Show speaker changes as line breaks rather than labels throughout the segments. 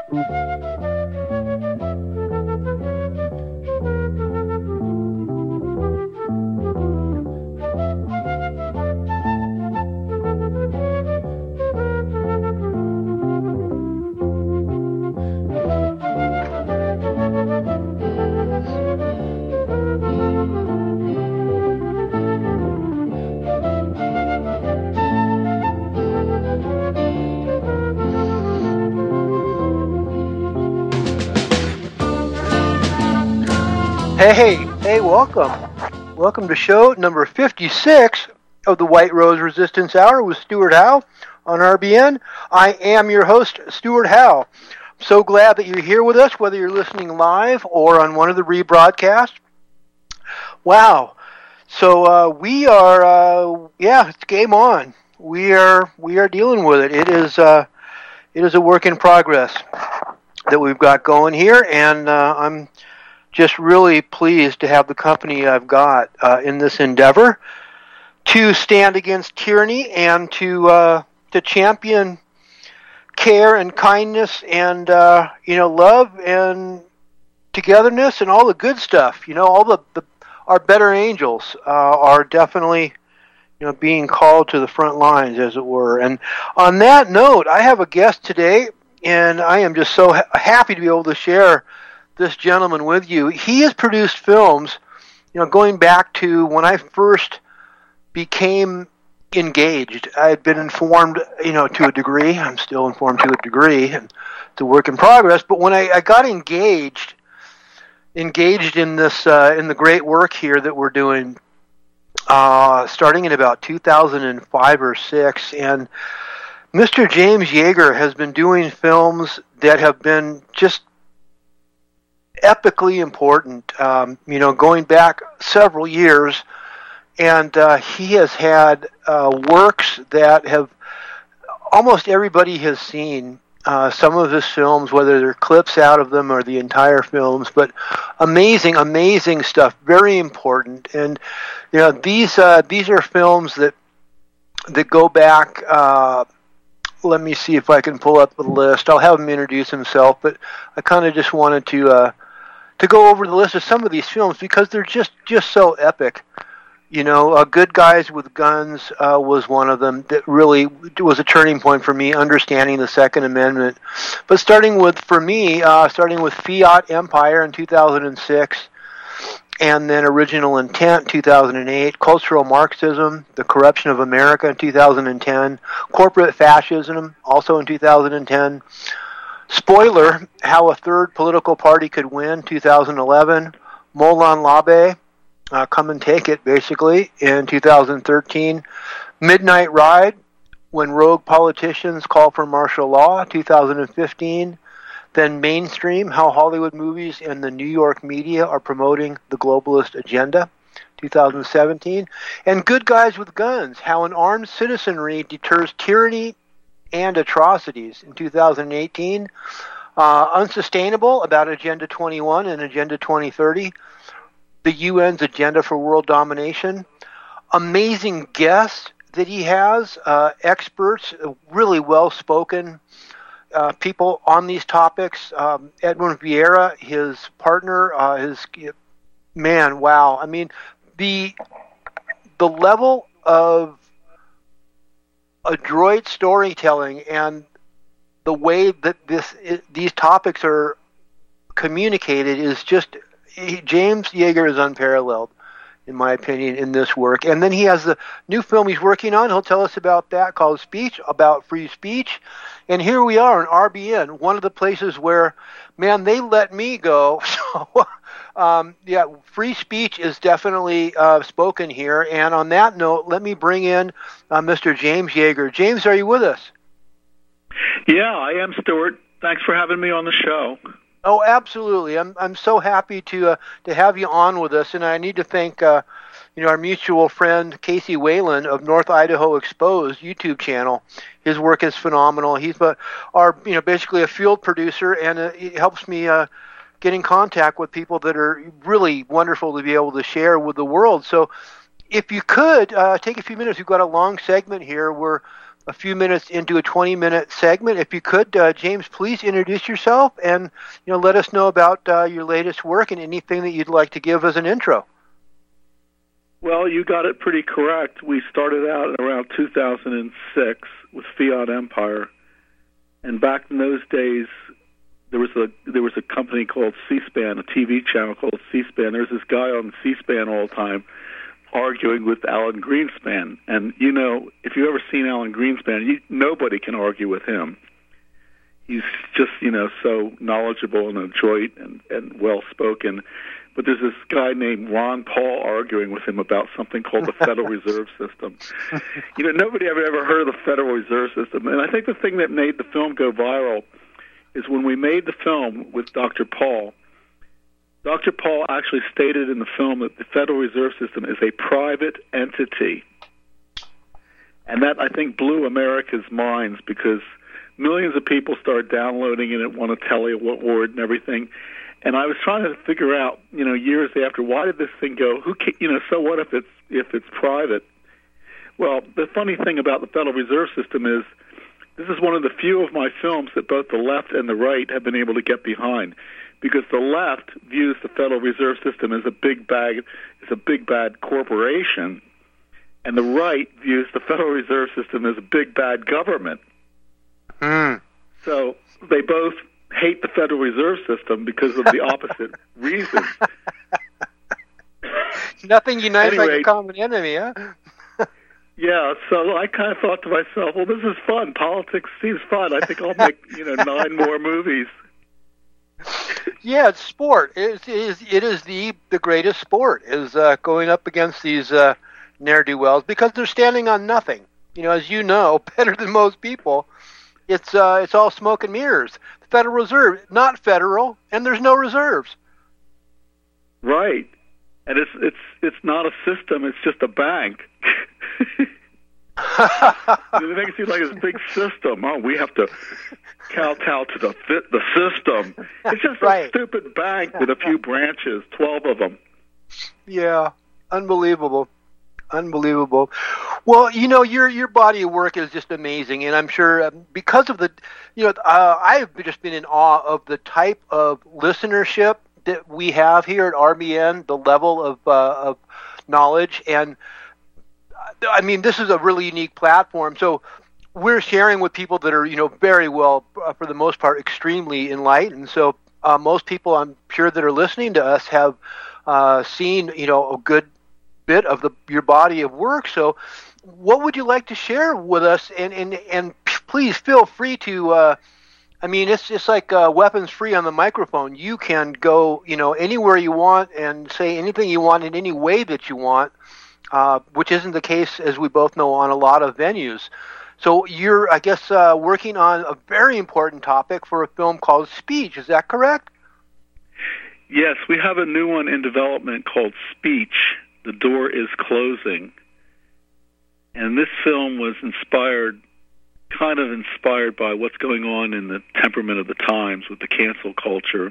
Hey, welcome. Welcome to show number 56 of the White Rose Resistance Hour with Stuart Howe on RBN. I am your host, Stuart Howe. I'm so glad that you're here with us, whether you're listening live or on one of the rebroadcasts. Wow. So we are, it's game on. We are dealing with it. It is a work in progress that we've got going here, and I'm just really pleased to have the company I've got in this endeavor to stand against tyranny and to champion care and kindness and love and togetherness and all the good stuff. All our better angels are definitely being called to the front lines, as it were. And on that note, I have a guest today, and I am just so happy to be able to share this gentleman with you. He has produced films, going back to when I first became engaged. I had been informed, to a degree. I'm still informed to a degree, and it's a work in progress. But when I got engaged in this, in the great work here that we're doing, starting in about 2005 or 6, and Mr. James Yeager has been doing films that have been just epically important, going back several years, and he has had works that have almost everybody has seen. Some of his films, whether they're clips out of them or the entire films, but amazing stuff, very important. And these are films that go back. Let me see if I can pull up the list. I'll have him introduce himself, but I kind of just wanted to go over the list of some of these films because they're just so epic. Good Guys with Guns was one of them that really was a turning point for me, understanding the Second Amendment. But starting with Fiat Empire in 2006, and then Original Intent 2008, Cultural Marxism, The Corruption of America in 2010, Corporate Fascism also in 2010, Spoiler, How a Third Political Party Could Win, 2011. Molon Labe, Come and Take It, basically, in 2013. Midnight Ride, When Rogue Politicians Call for Martial Law, 2015. Then Mainstream, How Hollywood Movies and the New York Media Are Promoting the Globalist Agenda, 2017. And Good Guys with Guns, How an Armed Citizenry Deters Tyranny and Atrocities, in 2018. Unsustainable, about Agenda 21 and Agenda 2030. The UN's Agenda for World Domination. Amazing guests that he has, experts, really well-spoken people on these topics. Edwin Vieira, his partner, wow. I mean, the level of adroit storytelling and the way that these topics are communicated is just, James Yeager is unparalleled, in my opinion, in this work. And then he has the new film he's working on. He'll tell us about that, called Speech, about free speech. And here we are in RBN, one of the places where, man, they let me go. So, free speech is definitely spoken here. And on that note, let me bring in Mr. James Yeager. James, are you with us?
Yeah, I am, Stuart. Thanks for having me on the show.
Oh, absolutely. I'm so happy to have you on with us, and I need to thank our mutual friend Casey Whalen of North Idaho Exposed YouTube channel. His work is phenomenal. He's basically a field producer, and it helps me get in contact with people that are really wonderful to be able to share with the world. So, if you could take a few minutes, we've got a long segment here. We're a few minutes into a 20-minute segment. If you could, James, please introduce yourself and let us know about your latest work and anything that you'd like to give as an intro.
Well, you got it pretty correct. We started out around 2006 with Fiat Empire, and back in those days, there was a company called C-SPAN, a TV channel called C-SPAN. There's this guy on C-SPAN all the time arguing with Alan Greenspan. And, if you've ever seen Alan Greenspan, nobody can argue with him. He's just, so knowledgeable and adroit and well-spoken. But there's this guy named Ron Paul arguing with him about something called the Federal Reserve System. Nobody ever heard of the Federal Reserve System. And I think the thing that made the film go viral is when we made the film with Dr. Paul actually stated in the film that the Federal Reserve System is a private entity. And that, I think, blew America's minds because millions of people started downloading it and want to tell you what word and everything. And I was trying to figure out, years after, why did this thing go? So what if it's private? Well, the funny thing about the Federal Reserve System is this is one of the few of my films that both the left and the right have been able to get behind, because the left views the Federal Reserve System as a big bad corporation, and the right views the Federal Reserve System as a big bad government. So they both hate the Federal Reserve System because of the opposite reasons.
Nothing unites like a common enemy, huh?
Yeah, so I kind of thought to myself, well, this is fun. Politics seems fun. I think I'll make 9 more movies.
Yeah, it's sport. It is the greatest sport, is going up against these ne'er-do-wells, because they're standing on nothing. As you know, better than most people, it's all smoke and mirrors. The Federal Reserve, not federal, and there's no reserves.
Right, and it's not a system. It's just a bank. It makes it seem like it's a big system. Oh, we have to kowtow to the system. It's just a stupid bank with a few branches, 12 of them. Yeah,
unbelievable. Well, your body of work is just amazing, and I'm sure because of the, I've just been in awe of the type of listenership that we have here at RBN, the level of knowledge, and I mean, this is a really unique platform. So we're sharing with people that are, very well, for the most part, extremely enlightened. So most people, I'm sure, that are listening to us have seen, a good bit of your body of work. So what would you like to share with us? And please feel free to, it's just like weapons free on the microphone. You can go, anywhere you want and say anything you want in any way that you want. Which isn't the case, as we both know, on a lot of venues. So you're, I guess, working on a very important topic for a film called Speech. Is that correct?
Yes, we have a new one in development called Speech. The Door is Closing. And this film was inspired by what's going on in the temperament of the times with the cancel culture.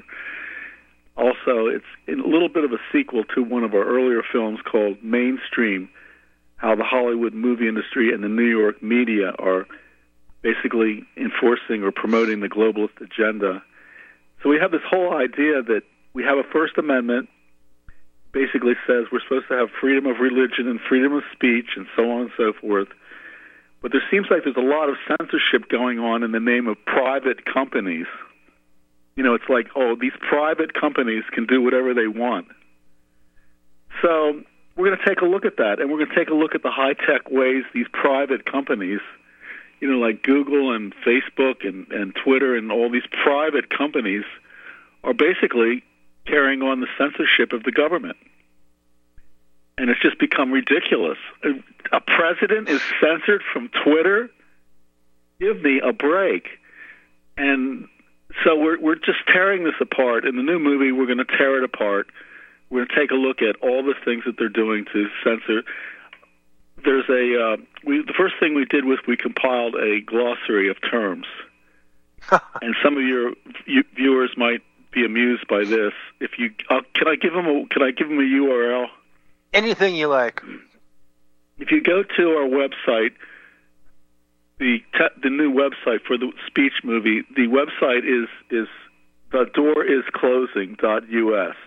Also, it's a little bit of a sequel to one of our earlier films called Mainstream, how the Hollywood movie industry and the New York media are basically enforcing or promoting the globalist agenda. So we have this whole idea that we have a First Amendment, basically says we're supposed to have freedom of religion and freedom of speech and so on and so forth. But there seems like there's a lot of censorship going on in the name of private companies. It's like, these private companies can do whatever they want. So we're going to take a look at that, and we're going to take a look at the high-tech ways these private companies, like Google and Facebook and Twitter and all these private companies are basically carrying on the censorship of the government. And it's just become ridiculous. A president is censored from Twitter? Give me a break. And so we're just tearing this apart. In the new movie, we're going to tear it apart. We're going to take a look at all the things that they're doing to censor. There's the first thing we did was we compiled a glossary of terms. And some of your viewers might be amused by this. If you can I give them a URL?
Anything you like.
if you go to our website, the new website for the Speech movie, the website is thedoorisclosing.us.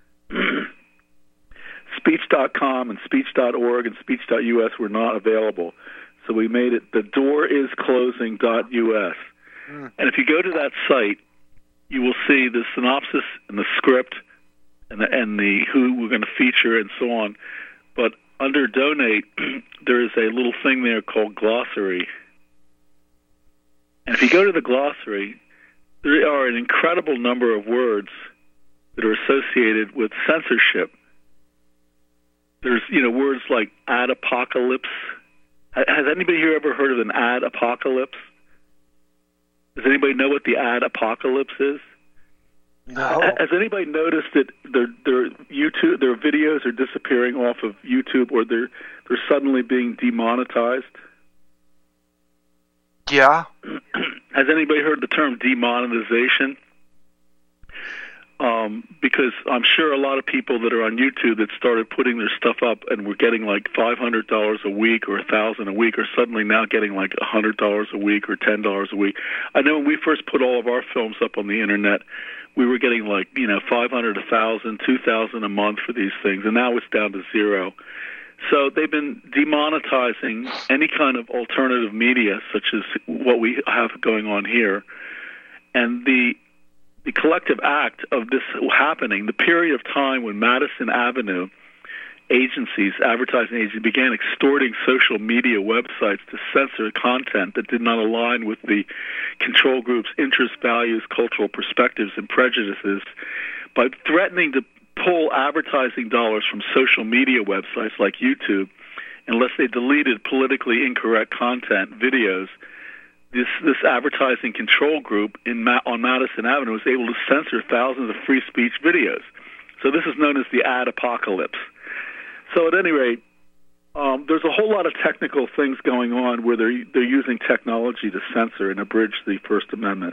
Speech.com and speech.org and speech.us were not available. So we made it thedoorisclosing.us. And if you go to that site, you will see the synopsis and the script and the who we're going to feature and so on. But under donate, there is a little thing there called glossary. And if you go to the glossary, there are an incredible number of words that are associated with censorship. There's, words like ad apocalypse. Has anybody here ever heard of an ad apocalypse? Does anybody know what the ad apocalypse is?
No.
Has anybody noticed that their videos are disappearing off of YouTube, or they're suddenly being demonetized?
Yeah.
Has anybody heard the term demonetization? Because I'm sure a lot of people that are on YouTube that started putting their stuff up and were getting like $500 a week or $1,000 a week are suddenly now getting like $100 a week or $10 a week. I know when we first put all of our films up on the internet, we were getting like, 500, 1,000, 2,000 a month for these things, and now it's down to zero. So they've been demonetizing any kind of alternative media, such as what we have going on here. And the collective act of this happening, the period of time when Madison Avenue agencies, advertising agencies, began extorting social media websites to censor content that did not align with the control group's interests, values, cultural perspectives, and prejudices, by threatening to pull advertising dollars from social media websites like YouTube unless they deleted politically incorrect content, videos. This advertising control group on Madison Avenue was able to censor thousands of free speech videos. So this is known as the ad apocalypse. So at any rate, there's a whole lot of technical things going on where they're using technology to censor and abridge the First Amendment.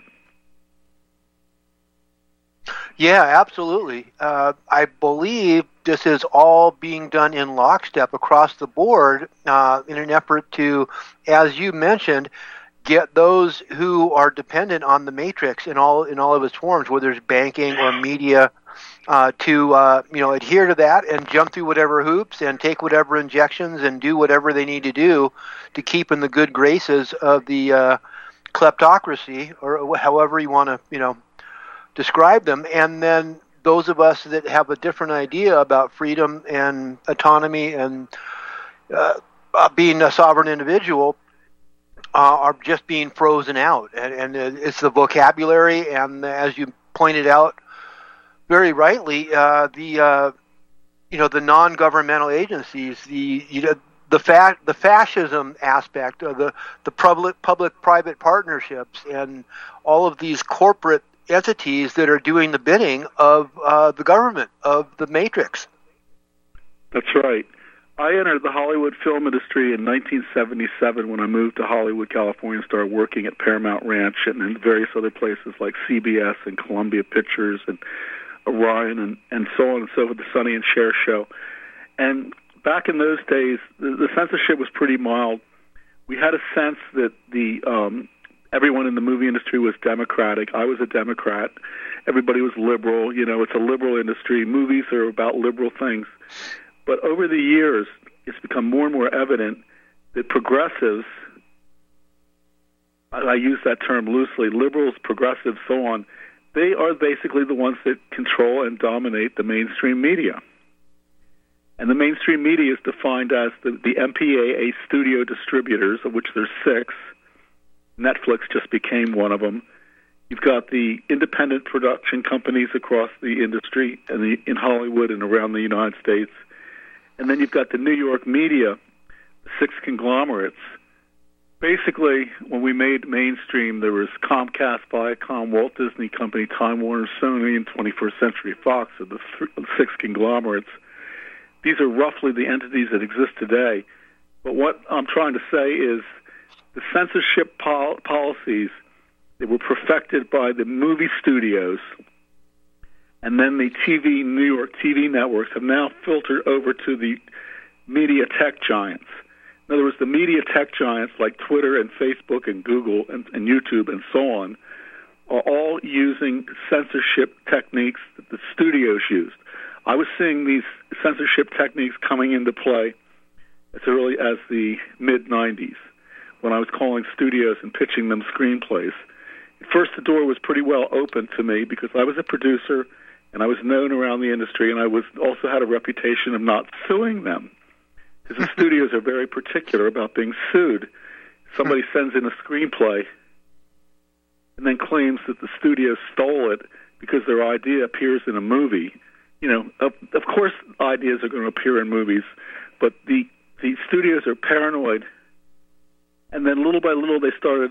Yeah, absolutely. I believe this is all being done in lockstep across the board in an effort to, as you mentioned, get those who are dependent on the matrix in all of its forms, whether it's banking or media, to adhere to that and jump through whatever hoops and take whatever injections and do whatever they need to do to keep in the good graces of the kleptocracy, or however you want to describe them. And then those of us that have a different idea about freedom and autonomy and being a sovereign individual are just being frozen out. And it's the vocabulary, and as you pointed out very rightly, the non-governmental agencies, the fascism aspect of the public-private partnerships, and all of these corporate entities that are doing the bidding of the government, of the matrix.
That's right. I entered the Hollywood film industry in 1977 when I moved to Hollywood, California, and started working at Paramount Ranch and in various other places like CBS and Columbia Pictures and Orion and so on and so forth, the Sonny and Cher show. And back in those days, the censorship was pretty mild. We had a sense that everyone in the movie industry was Democratic. I was a Democrat. Everybody was liberal. It's a liberal industry. Movies are about liberal things. But over the years, it's become more and more evident that progressives, I use that term loosely, liberals, progressives, so on, they are basically the ones that control and dominate the mainstream media. And the mainstream media is defined as the MPAA studio distributors, of which there's 6. Netflix just became one of them. You've got the independent production companies across the industry and in Hollywood and around the United States. And then you've got the New York media, the 6 conglomerates. Basically, when we made mainstream, there was Comcast, Viacom, Walt Disney Company, Time Warner, Sony, and 21st Century Fox, are the 6 conglomerates. These are roughly the entities that exist today. But what I'm trying to say is the censorship policies that were perfected by the movie studios and then the New York TV networks have now filtered over to the media tech giants. In other words, the media tech giants like Twitter and Facebook and Google and YouTube and so on are all using censorship techniques that the studios used. I was seeing these censorship techniques coming into play as early as the mid-'90s when I was calling studios and pitching them screenplays. At first, the door was pretty well open to me because I was a producer and I was known around the industry, and I also had a reputation of not suing them because the studios are very particular about being sued. Somebody sends in a screenplay and then claims that the studio stole it because their idea appears in a movie. You know, of course ideas are going to appear in movies, but the studios are paranoid. And then little by little they started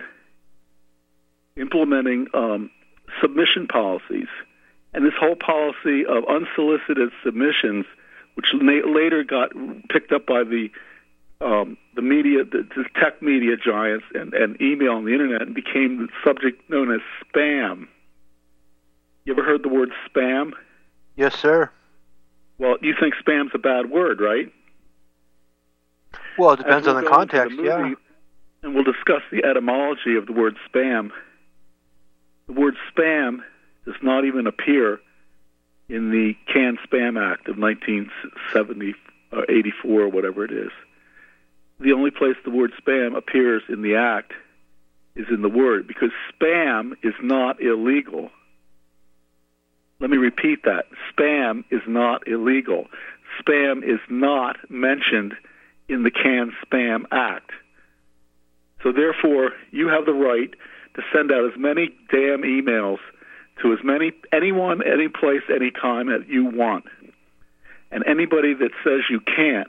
implementing submission policies. And this whole policy of unsolicited submissions, which later got picked up by the media, the tech media giants and email on the internet, and became the subject known as spam. You ever heard the word spam?
Yes, sir.
Well, you think spam's a bad word, right?
Well, it depends on the context, yeah.
And we'll discuss the etymology of the word spam. The word spam does not even appear in the Canned Spam Act of 1970 or 84 or whatever it is. The only place the word spam appears in the act is in the word, because spam is not illegal. Let me repeat that. Spam is not illegal. Spam is not mentioned in the Canned Spam Act. So therefore, you have the right to send out as many damn emails to anyone, any place, any time that you want. And anybody that says you can't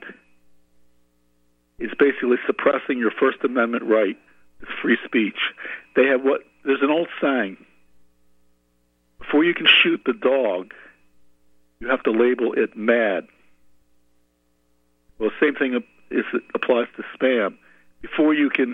is basically suppressing your First Amendment right. It's free speech. There's an old saying, before you can shoot the dog, you have to label it mad. Well, the same thing applies to spam. Before you can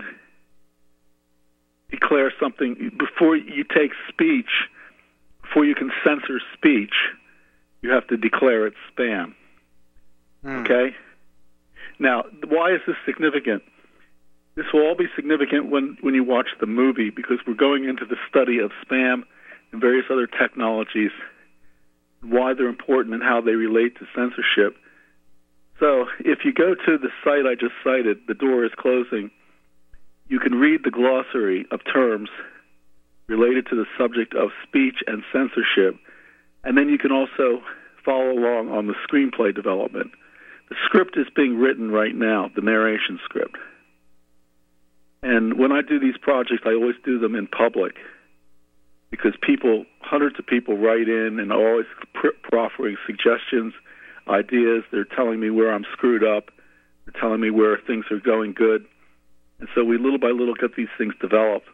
declare something, before you take speech, before you can censor speech, you have to declare it spam. Okay? Now, why is this significant? This will all be significant when you watch the movie, because we're going into the study of spam and various other technologies, why they're important and how they relate to censorship. So if you go to the site I just cited, The Door is Closing, you can read the glossary of terms related to the subject of speech and censorship, and then you can also follow along on the screenplay development. The script is being written right now, the narration script. And when I do these projects, I always do them in public, because hundreds of people write in and are always proffering suggestions, ideas. They're telling me where I'm screwed up. They're telling me where things are going good. And so we little by little get these things developed.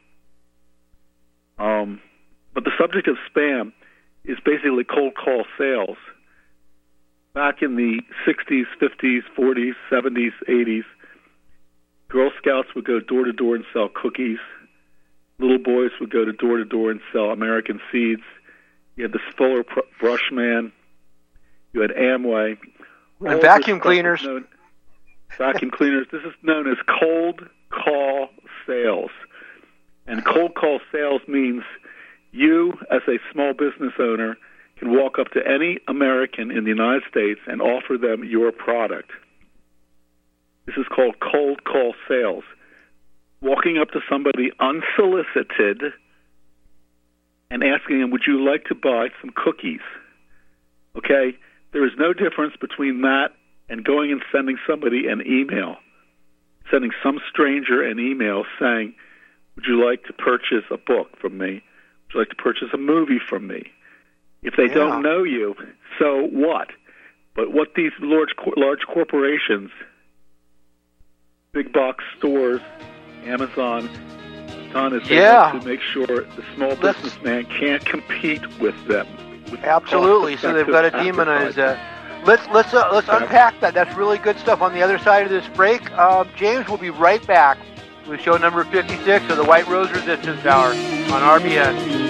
But the subject of spam is basically cold call sales. Back in the 60s, 50s, 40s, 70s, 80s, Girl Scouts would go door to door and sell cookies. Little boys would go door to door and sell American seeds. You had the Fuller Brush Man. You had Amway.
And vacuum cleaners.
Vacuum cleaners. This is known as cold call sales. And cold call sales means you, as a small business owner, can walk up to any American in the United States and offer them your product. This is called cold call sales. Walking up to somebody unsolicited and asking them, would you like to buy some cookies? Okay? There is no difference between that and going and sending somebody an email, sending some stranger an email saying, would you like to purchase a book from me? Would you like to purchase a movie from me? If they don't know you, so what? But what these large corporations, big box stores, Amazon, have done is they want to make sure the small businessman can't compete with them.
Absolutely. So they've got to demonize that. Let's unpack that. That's really good stuff. On the other side of this break, James will be right back with show number 56 of the White Rose Resistance Hour on RBN.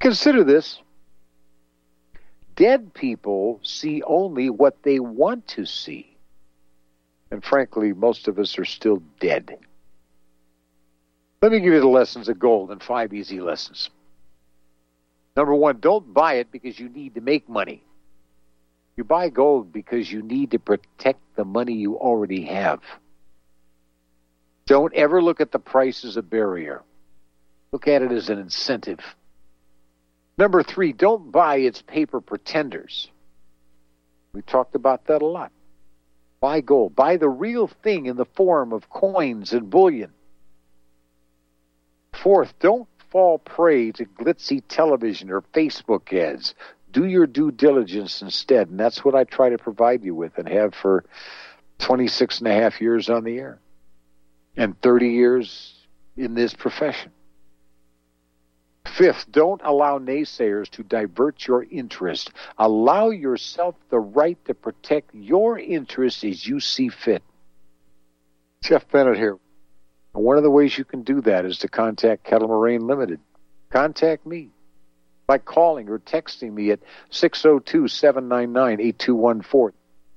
Consider this. Dead people see only what they want to see. And frankly, most of us are still dead. Let me give you the lessons of gold in 5 easy lessons. Number 1, don't buy it because you need to make money. You buy gold because you need to protect the money you already have. Don't ever look at the price as a barrier. Look at it as an incentive. Number 3, don't buy its paper pretenders. We talked about that a lot. Buy gold. Buy the real thing in the form of coins and bullion. 4th, don't fall prey to glitzy television or Facebook ads. Do your due diligence instead, and that's what I try to provide you with and have for 26 and a half years on the air and 30 years in this profession. 5th, don't allow naysayers to divert your interest. Allow yourself the right to protect your interests as you see fit. Jeff Bennett here. One of the ways you can do that is to contact Kettle Moraine Limited. Contact me by calling or texting me at 602-799-8214.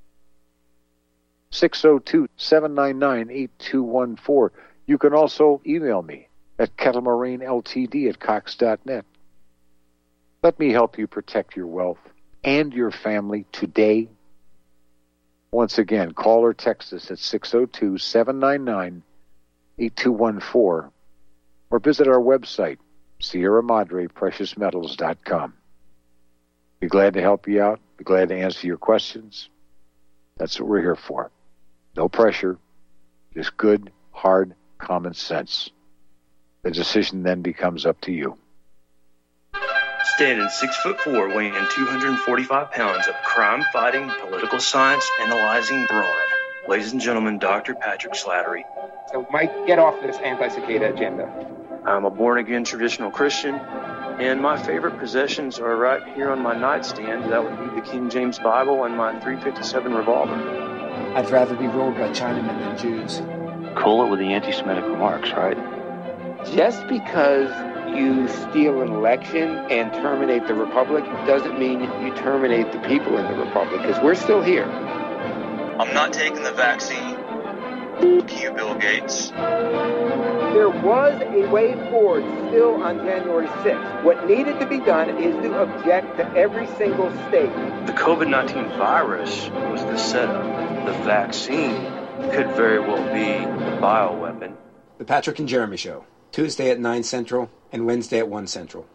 602-799-8214. You can also email me at kettlemoraineLTD@cox.net. Let me help you protect your wealth and your family today. Once again, call or text us at 602-799-8214 or visit our website, Sierra Madre PreciousMetals.com. Be glad to help you out. Be glad to answer your questions. That's what we're here for. No pressure, just good, hard, common sense. The decision then becomes up to you.
Standing 6'4", weighing 245 pounds of crime-fighting, political science analyzing brawn. Ladies and gentlemen, Dr. Patrick Slattery.
So, Mike, get off this anti-cicada agenda.
I'm a born-again traditional Christian, and my favorite possessions are right here on my nightstand. That would be the King James Bible and my .357 revolver.
I'd rather be ruled by Chinamen than Jews.
Cool it with the anti-Semitic remarks, right?
Just because you steal an election and terminate the republic doesn't mean you terminate the people in the republic, because we're still here.
I'm not taking the vaccine. Fuck you, Bill Gates.
There was a way forward still on January 6th. What needed to be done is to object to every single state.
The COVID-19 virus was the setup. The vaccine could very well be the bioweapon.
The Patrick and Jeremy Show, Tuesday at 9 Central and Wednesday at 1 Central.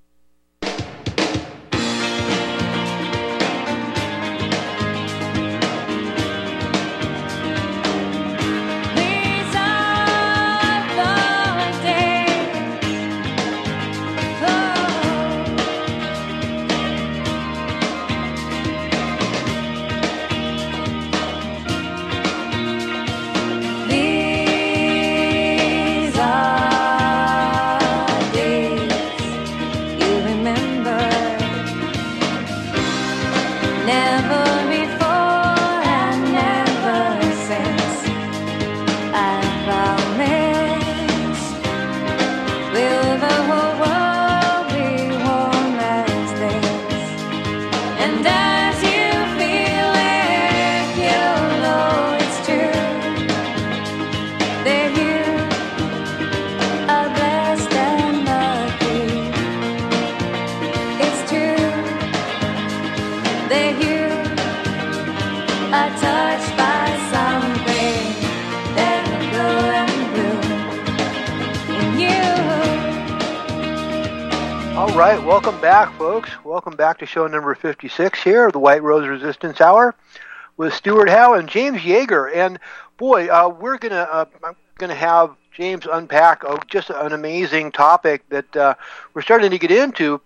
right, welcome back, folks. Welcome back to show number 56 here of the White Rose Resistance Hour with Stuart Howe and James Yeager. And boy, we're gonna have James unpack just an amazing topic that we're starting to get into,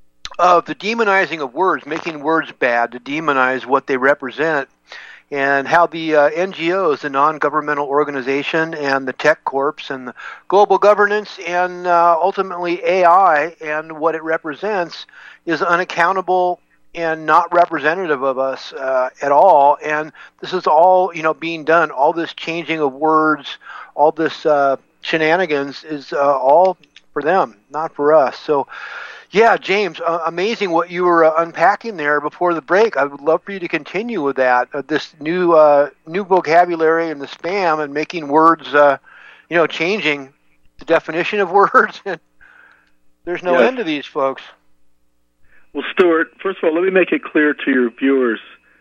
of the demonizing of words, making words bad, to demonize what they represent, and how the NGOs, the non-governmental organization, and the tech corps, and the global governance, and ultimately AI and what it represents is unaccountable and not representative of us at all. And this is all, being done. All this changing of words, all this shenanigans is all for them, not for us. So, Yeah, James, amazing what you were unpacking there before the break. I would love for you to continue with that. This new vocabulary and the spam and making words, changing the definition of words. There's no end to these folks.
Well, Stuart, first of all, let me make it clear to your viewers.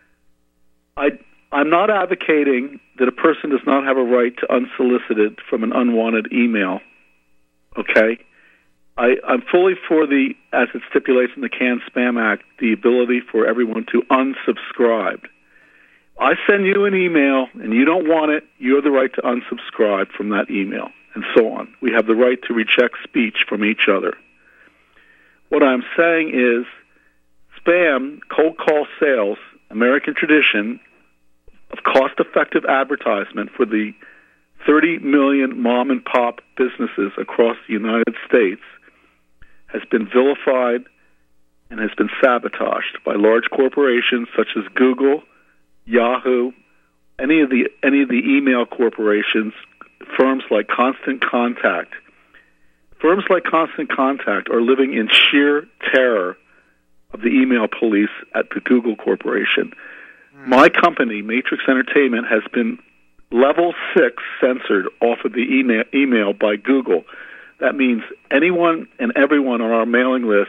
I'm not advocating that a person does not have a right to unsolicited from an unwanted email. Okay? I'm fully for as it stipulates in the Can Spam Act, the ability for everyone to unsubscribe. I send you an email and you don't want it, you have the right to unsubscribe from that email, and so on. We have the right to reject speech from each other. What I'm saying is spam, cold call sales, American tradition of cost-effective advertisement for the 30 million mom-and-pop businesses across the United States has been vilified and has been sabotaged by large corporations such as Google, Yahoo, any of the email corporations, firms like Constant Contact. Firms like Constant Contact are living in sheer terror of the email police at the Google Corporation. My company, Matrix Entertainment, has been level 6 censored off of the email by Google. That means anyone and everyone on our mailing list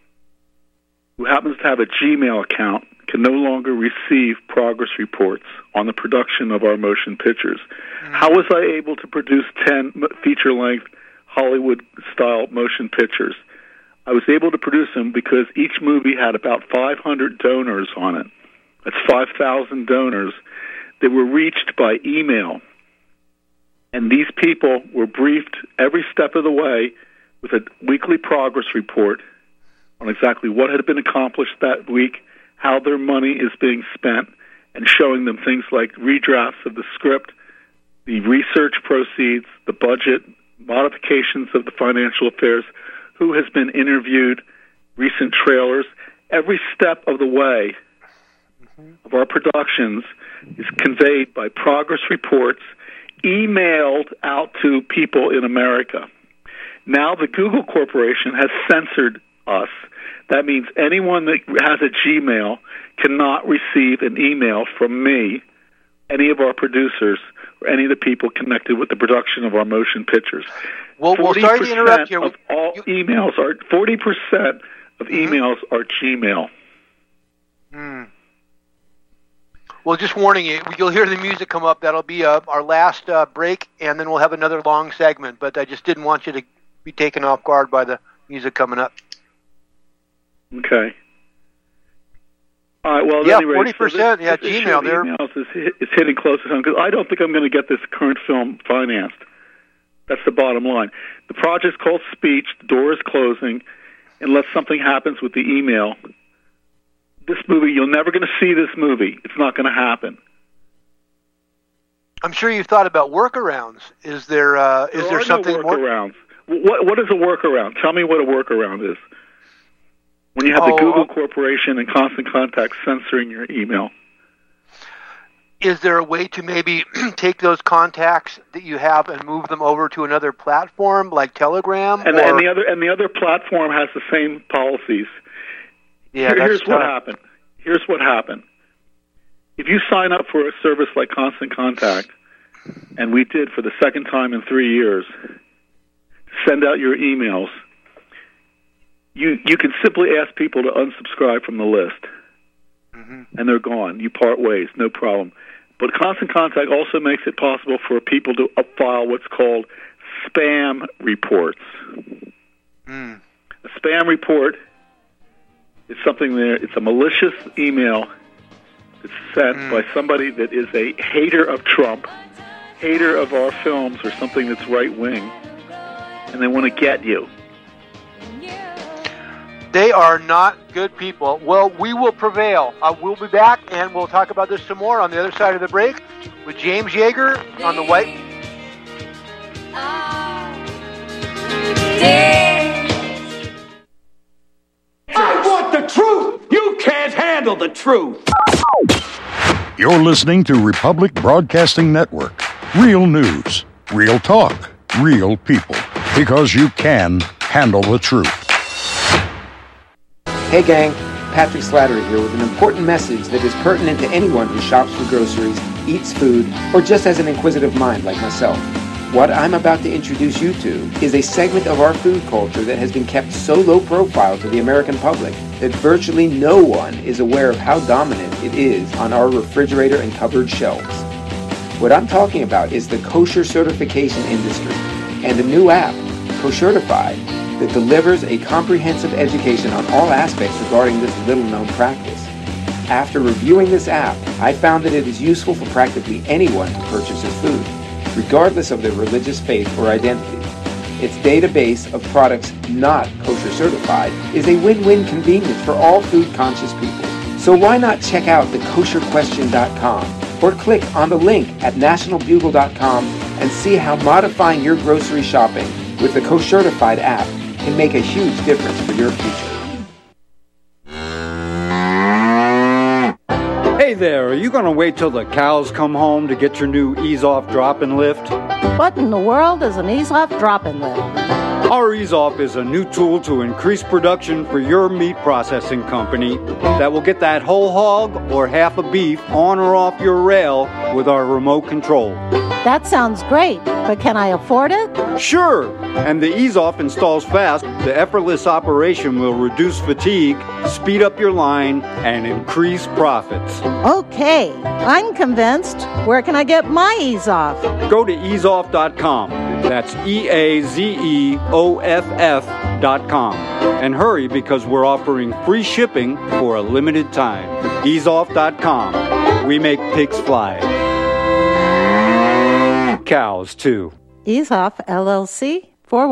who happens to have a Gmail account can no longer receive progress reports on the production of our motion pictures. How was I able to produce 10 feature-length Hollywood-style motion pictures? I was able to produce them because each movie had about 500 donors on it. That's 5,000 donors that were reached by email. And these people were briefed every step of the way with a weekly progress report on exactly what had been accomplished that week, how their money is being spent, and showing them things like redrafts of the script, the research proceeds, the budget, modifications of the financial affairs, who has been interviewed, recent trailers. Every step of the way of our productions is conveyed by progress reports emailed out to people in America. Now the Google Corporation has censored us. That means anyone that has a Gmail cannot receive an email from me, any of our producers, or any of the people connected with the production of our motion pictures.
Well, sorry to interrupt you.
40% of emails are Gmail.
Well, just warning you, you'll hear the music come up. That'll be our last break, and then we'll have another long segment. But I just didn't want you to be taken off guard by the music coming up.
Okay. All right. Well,
yeah,
anyway,
40%. Yeah, Gmail. There
is hitting close to home because I don't think I'm going to get this current film financed. That's the bottom line. The project's called Speech. The door is closing, unless something happens with the email. This movie, you're never going to see this movie. It's not going to happen.
I'm sure you've thought about workarounds. Is there something
no workarounds? What is a workaround? Tell me what a workaround is. When you have the Google Corporation and Constant Contact censoring your email.
Is there a way to maybe take those contacts that you have and move them over to another platform like Telegram?
And the other platform has the same policies.
Yeah,
here's what happened. Here's what happened. If you sign up for a service like Constant Contact, and we did for the second time in 3 years, send out your emails, you can simply ask people to unsubscribe from the list, and they're gone. You part ways, no problem. But Constant Contact also makes it possible for people to file what's called spam reports. A spam report is something there. It's a malicious email that's sent by somebody that is a hater of Trump, hater of our films, or something that's right-wing, and they want to get you.
They are not good people. Well, we will prevail. We'll be back, and we'll talk about this some more on the other side of the break with James Yeager on the White.
I want the truth. You can't handle the truth.
You're listening to Republic Broadcasting Network. Real news, real talk, real people. Because you can handle the truth.
Hey gang, Patrick Slattery here with an important message that is pertinent to anyone who shops for groceries, eats food, or just has an inquisitive mind like myself. What I'm about to introduce you to is a segment of our food culture that has been kept so low profile to the American public that virtually no one is aware of how dominant it is on our refrigerator and cupboard shelves. What I'm talking about is the kosher certification industry and a new app, Koshertified, that delivers a comprehensive education on all aspects regarding this little-known practice. After reviewing this app, I found that it is useful for practically anyone who purchases food, regardless of their religious faith or identity. Its database of products not kosher certified is a win-win convenience for all food-conscious people. So why not check out thekosherquestion.com or click on the link at nationalbugle.com and see how modifying your grocery shopping with the Koshertified app can make a huge difference for your future.
Hey there, are you going to wait till the cows come home to get your new Ease-Off drop-and lift?
What in the world is an Ease-Off drop-and lift?
Our Ease-Off is a new tool to increase production for your meat processing company that will get that whole hog or half a beef on or off your rail with our remote control.
That sounds great, but can I afford it?
Sure, and the Ease-Off installs fast. The effortless operation will reduce fatigue, speed up your line, and increase profits.
Okay, I'm convinced. Where can I get my Ease-Off?
Go to easeoff.com. That's EAZEOFF.com. And hurry because we're offering free shipping for a limited time. Easeoff.com. We make pigs fly. Cows, too.
Ease-Off, LLC,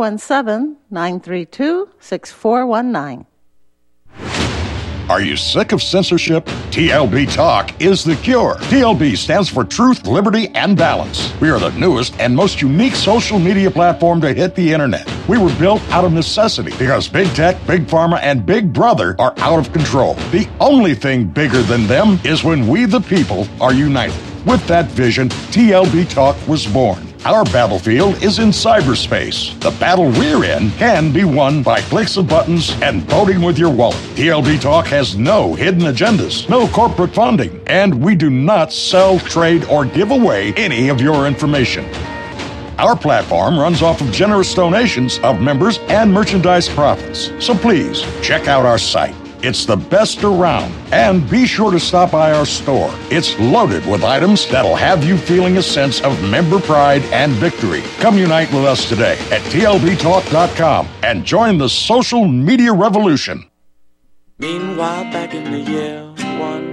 417-932-6419.
Are you sick of censorship? TLB Talk is the cure. TLB stands for Truth, Liberty, and Balance. We are the newest and most unique social media platform to hit the internet. We were built out of necessity because Big Tech, Big Pharma, and Big Brother are out of control. The only thing bigger than them is when we, the people, are united. With that vision, TLB Talk was born. Our battlefield is in cyberspace. The battle we're in can be won by clicks of buttons and voting with your wallet. TLB Talk has no hidden agendas, no corporate funding, and we do not sell, trade, or give away any of your information. Our platform runs off of generous donations of members and merchandise profits. So please, check out our site. It's the best around. And be sure to stop by our store. It's loaded with items that'll have you feeling a sense of member pride and victory. Come unite with us today at TLBTalk.com and join the social media revolution.
Meanwhile, back in the year one,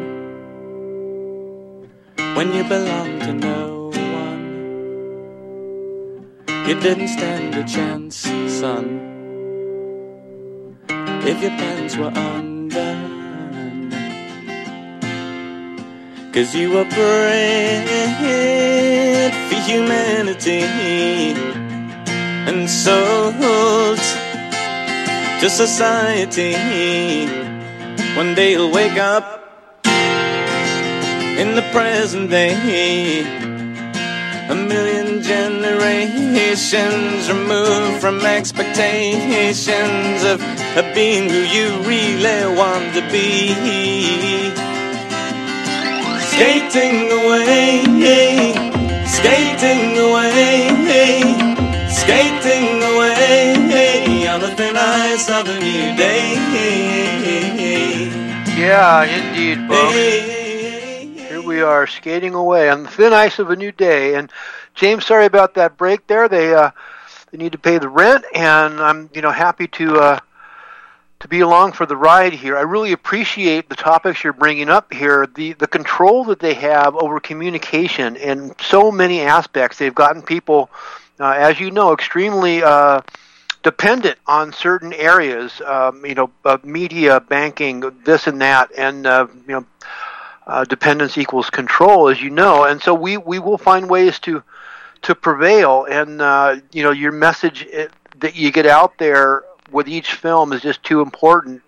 when you belonged to no one, you didn't stand a chance, son, if your pants were undone. 'Cause you were bred for humanity and sold to society. One day you'll wake up in the present day, a million generations removed from expectations of being who you really want to be. Skating away, skating away, skating away on the thin ice of a new day.
Yeah, indeed, folks. Here we are, skating away on the thin ice of a new day. And James, sorry about that break there. They need to pay the rent, and I'm happy to be along for the ride here. I really appreciate the topics you're bringing up here, the control that they have over communication in so many aspects. They've gotten people, as you know, extremely dependent on certain areas, media, banking, this and that, and dependence equals control, as you know. And so we will find ways to prevail. And your message that you get out there with each film is just too important.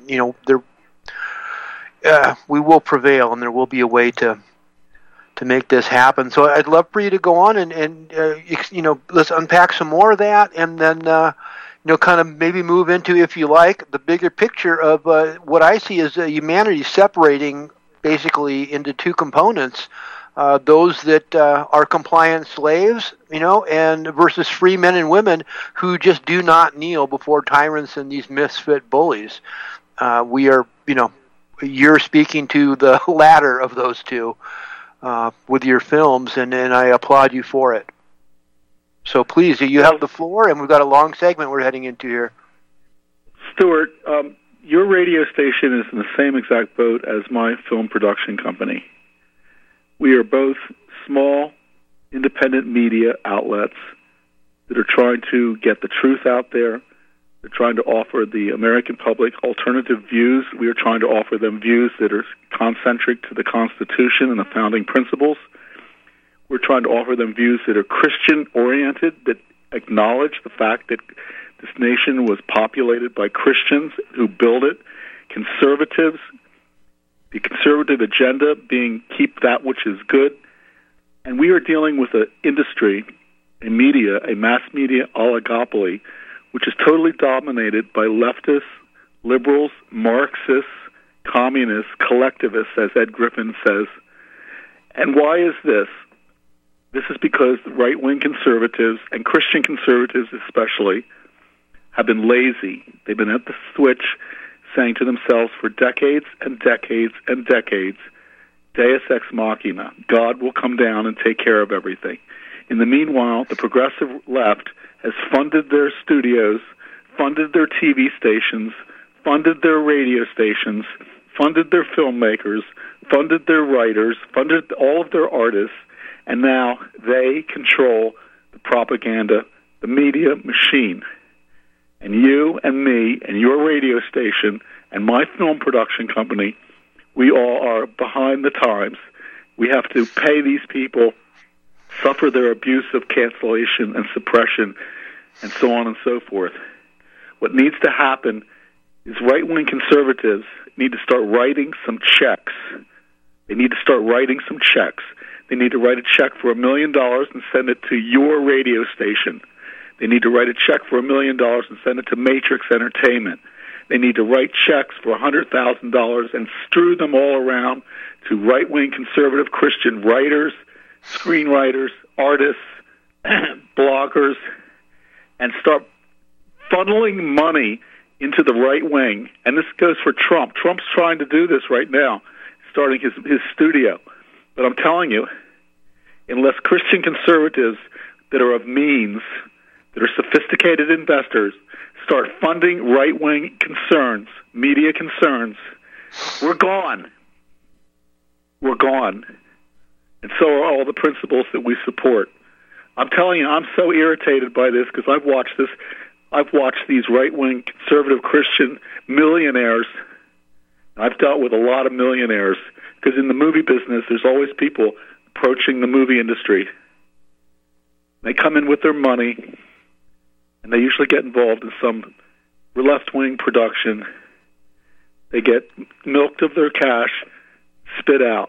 We will prevail, and there will be a way to make this happen. So I'd love for you to go on and let's unpack some more of that, and then kind of maybe move into, if you like, the bigger picture of what I see as humanity separating basically into two components. Those that are compliant slaves, and versus free men and women who just do not kneel before tyrants and these misfit bullies. We are, you're speaking to the latter of those two with your films, and I applaud you for it. So please, you have the floor, and we've got a long segment we're heading into here.
Stuart, your radio station is in the same exact boat as my film production company. We are both small, independent media outlets that are trying to get the truth out there. They're trying to offer the American public alternative views. We are trying to offer them views that are concentric to the Constitution and the founding principles. We're trying to offer them views that are Christian-oriented, that acknowledge the fact that this nation was populated by Christians who built it, conservatives, the conservative agenda being keep that which is good. And we are dealing with an industry, a media, a mass media oligopoly, which is totally dominated by leftists, liberals, Marxists, communists, collectivists, as Ed Griffin says. And why is this? This is because right-wing conservatives, and Christian conservatives especially, have been lazy. They've been at the switch saying to themselves for decades and decades and decades, Deus ex machina, God will come down and take care of everything. In the meanwhile, the progressive left has funded their studios, funded their TV stations, funded their radio stations, funded their filmmakers, funded their writers, funded all of their artists, and now they control the propaganda, the media machine. And you and me and your radio station and my film production company, we all are behind the times. We have to pay these people, suffer their abuse of cancellation and suppression, and so on and so forth. What needs to happen is right-wing conservatives need to start writing some checks. They need to start writing some checks. They need to write a check for $1 million and send it to your radio station. They need to write a check for $1 million and send it to Matrix Entertainment. They need to write checks for $100,000 and strew them all around to right-wing conservative Christian writers, screenwriters, artists, bloggers, and start funneling money into the right wing. And this goes for Trump. Trump's trying to do this right now, starting his studio. But I'm telling you, unless Christian conservatives that are of means, that are sophisticated investors, start funding right-wing concerns, media concerns, we're gone. We're gone. And so are all the principles that we support. I'm telling you, I'm so irritated by this because I've watched this. I've watched these right-wing conservative Christian millionaires. I've dealt with a lot of millionaires because in the movie business, there's always people approaching the movie industry. They come in with their money, and they usually get involved in some left-wing production. They get milked of their cash, spit out.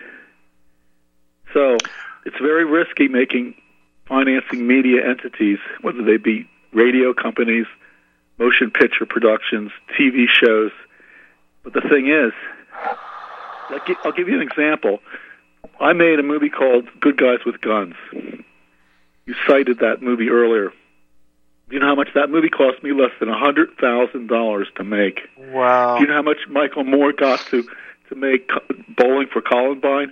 So it's very risky financing media entities, whether they be radio companies, motion picture productions, TV shows. But the thing is, I'll give you an example. I made a movie called Good Guys with Guns. You cited that movie earlier. Do you know how much that movie cost me? Less than $100,000 to make.
Wow.
Do you know how much Michael Moore got to make Bowling for Columbine?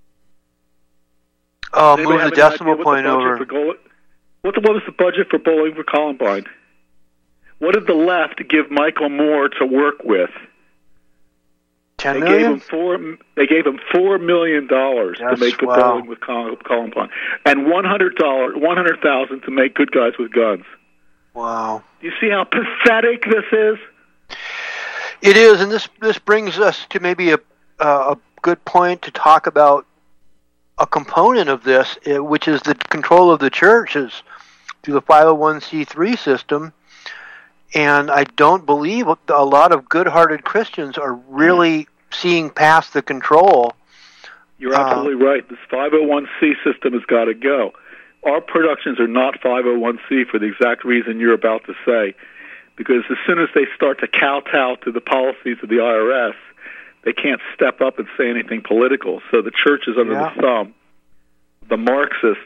Oh, move the decimal point over.
What was the budget for Bowling for Columbine? What did the left give Michael Moore to work with?
$10 million?
They gave him $4 million to make Good Bowling with Columbine, and $100,000 to make Good Guys with Guns.
Wow!
Do you see how pathetic this is?
It is, and this brings us to maybe a good point to talk about a component of this, which is the control of the churches through the 501c3 system. And I don't believe a lot of good-hearted Christians are really seeing past the control.
You're absolutely right. This 501c system has got to go. our productions are not 501c for the exact reason you're about to say, because as soon as they start to kowtow to the policies of the IRS, they can't step up and say anything political. So the church is under the thumb, the Marxist,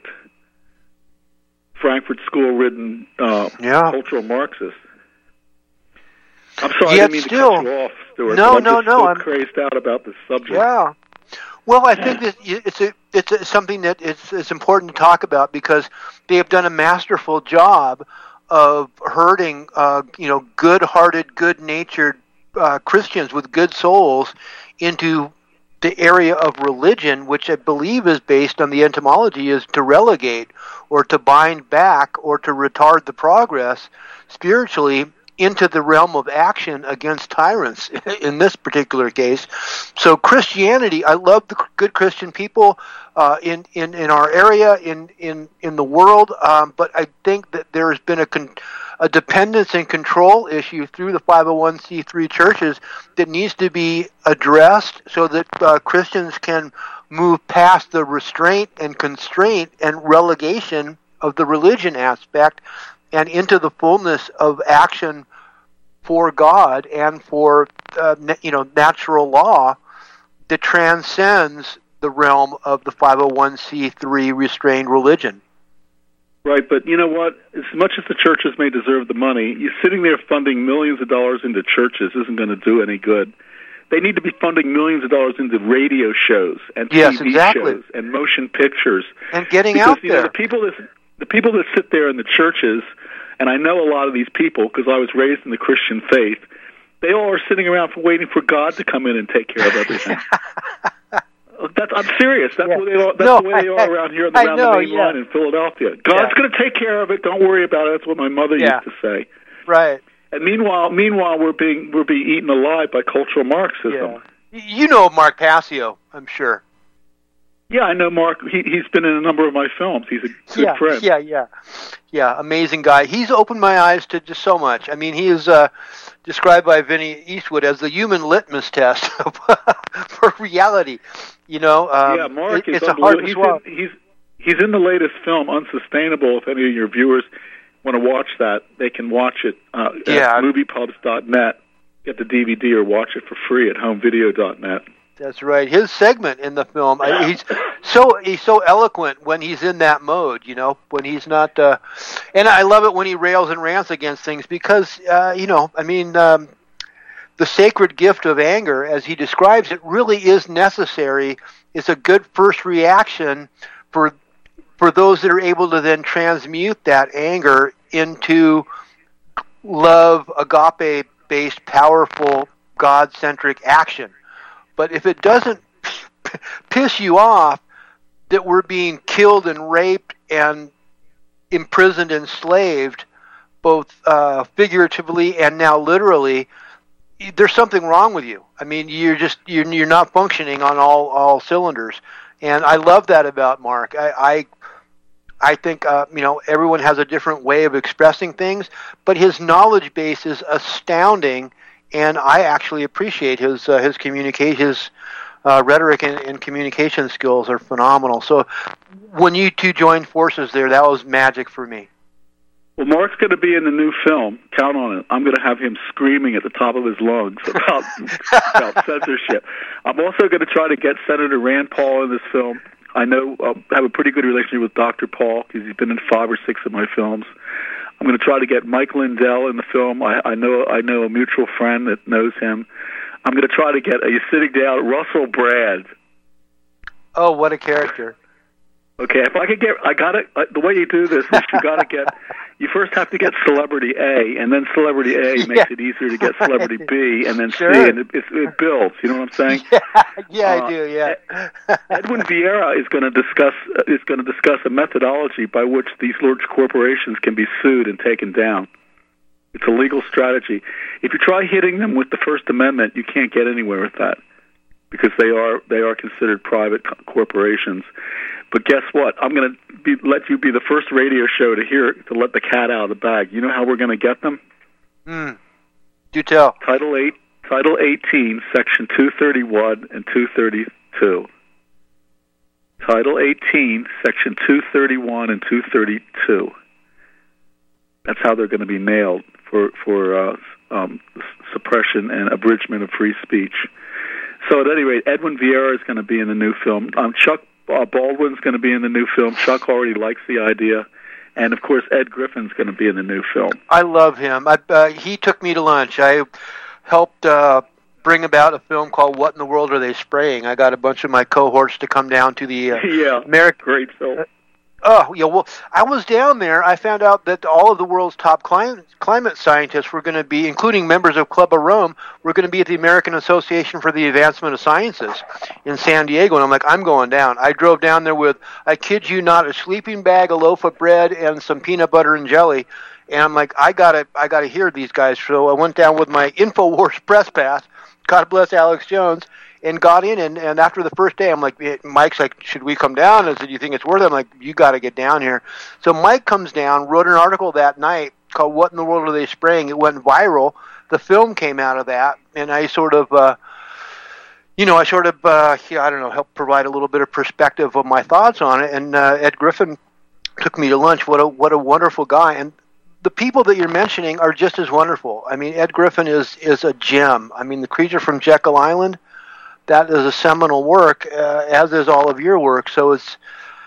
Frankfurt School-ridden cultural Marxist. I'm sorry, I didn't mean to cut you off, Stuart. I'm so crazed out about this subject.
Yeah. Well, I think that it's something that it's important to talk about, because they have done a masterful job of herding, good-hearted, good-natured Christians with good souls into the area of religion, which I believe is based on the etymology is to relegate or to bind back or to retard the progress spiritually into the realm of action against tyrants in this particular case. So Christianity, I love the good Christian people in our area, in the world, but I think that there has been a dependence and control issue through the 501c3 churches that needs to be addressed so that Christians can move past the restraint and constraint and relegation of the religion aspect and into the fullness of action for God and for natural law that transcends the realm of the 501c3 restrained religion.
Right, but you know what? As much as the churches may deserve the money, you sitting there funding millions of dollars into churches isn't going to do any good. They need to be funding millions of dollars into radio shows and TV shows and motion pictures
and getting out there.
The people that sit there in the churches, and I know a lot of these people because I was raised in the Christian faith, they all are sitting around waiting for God to come in and take care of everything. I'm serious. That's the way they are around here around the main line in Philadelphia. God's going to take care of it. Don't worry about it. That's what my mother used to say.
Right.
And meanwhile, we're being eaten alive by cultural Marxism.
Yeah. You know Mark Passio, I'm sure.
Yeah, I know Mark. He's been in a number of my films. He's a good friend.
Yeah, amazing guy. He's opened my eyes to just so much. I mean, he is described by Vinnie Eastwood as the human litmus test for reality.
Mark is unbelievable. He's in the latest film, Unsustainable. If any of your viewers want to watch that, they can watch it at moviepubs.net. Get the DVD or watch it for free at homevideo.net.
That's right. His segment in the film, he's so eloquent when he's in that mode, when he's not, and I love it when he rails and rants against things because, the sacred gift of anger, as he describes it, really is necessary. It's a good first reaction for those that are able to then transmute that anger into love, agape-based, powerful, God-centric action. But if it doesn't piss you off that we're being killed and raped and imprisoned and enslaved, both figuratively and now literally, there's something wrong with you. I mean, you're not functioning on all cylinders. And I love that about Mark. I think everyone has a different way of expressing things, but his knowledge base is astounding. And I actually appreciate his communication, his rhetoric and communication skills are phenomenal. So when you two joined forces there, that was magic for me.
Well, Mark's going to be in the new film. Count on it. I'm going to have him screaming at the top of his lungs about censorship. I'm also going to try to get Senator Rand Paul in this film. I know I have a pretty good relationship with Dr. Paul because he's been in 5 or 6 of my films. I'm going to try to get Mike Lindell in the film. I know a mutual friend that knows him. I'm going to try to get, are you sitting down, Russell Brand.
Oh, what a character.
Okay, if I could get, the way you do this is you first have to get Celebrity A, and then Celebrity A makes it easier to get Celebrity B, and then C, and it builds. You know what I'm saying?
I do. Yeah.
Edwin Vieira is going to discuss a methodology by which these large corporations can be sued and taken down. It's a legal strategy. If you try hitting them with the First Amendment, you can't get anywhere with that because they are considered private corporations. But guess what? I'm going to let you be the first radio show to let the cat out of the bag. You know how we're going to get them?
Do tell.
Title 18, Section 231 and 232. Title 18, Section 231 and 232. That's how they're going to be nailed for suppression and abridgment of free speech. So at any rate, Edwin Vieira is going to be in the new film. Chuck Baldwin's going to be in the new film. Chuck already likes the idea. And, of course, Ed Griffin's going to be in the new film.
I love him. He took me to lunch. I helped bring about a film called What in the World Are They Spraying? I got a bunch of my cohorts to come down to the
great film.
Oh, yeah, well, I was down there. I found out that all of the world's top climate scientists were going to be, including members of Club of Rome, were going to be at the American Association for the Advancement of Sciences in San Diego. And I'm like, I'm going down. I drove down there with, I kid you not, a sleeping bag, a loaf of bread, and some peanut butter and jelly. And I'm like, I gotta hear these guys. So I went down with my InfoWars press pass, God bless Alex Jones, and got in, and after the first day, I'm like, Mike's like, should we come down? I said, you think it's worth it? I'm like, you got to get down here. So Mike comes down, wrote an article that night called What in the World Are They Spraying? It went viral. The film came out of that, and I sort of, I don't know, helped provide a little bit of perspective of my thoughts on it, and Ed Griffin took me to lunch. What a wonderful guy. And the people that you're mentioning are just as wonderful. I mean, Ed Griffin is a gem. I mean, The Creature from Jekyll Island, that is a seminal work, as is all of your work. So it's,